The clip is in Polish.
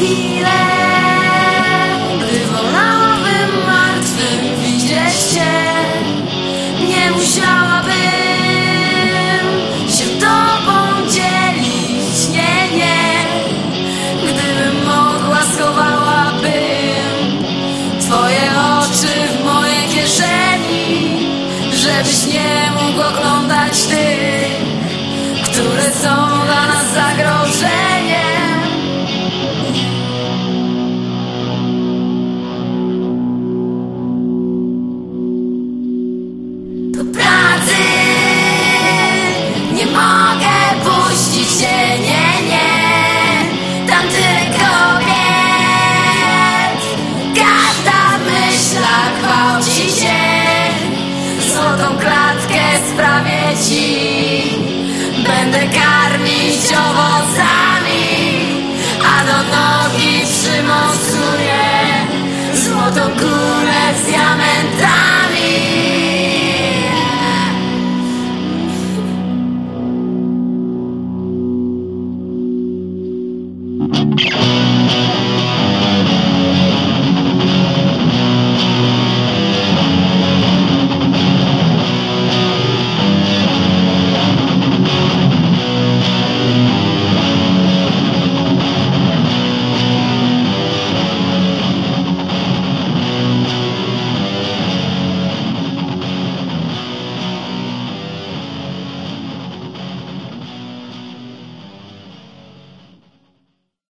chwile, gdy wolałabym martwym widzieć cię. Nie musiałabym się tobą dzielić, nie, nie. Gdybym mogła, schowałabym twoje oczy w moje kieszeni, żebyś nie mógł oglądać tych, które są dla nas zagrożeniem. Do pracy nie mogę puścić się, nie, nie. Tam tyle kobiet, każda myśla gwałci cię. Złotą klatkę sprawię ci, będę karmić owocami, a do nogi przymocuję złotą kulę z diamentami.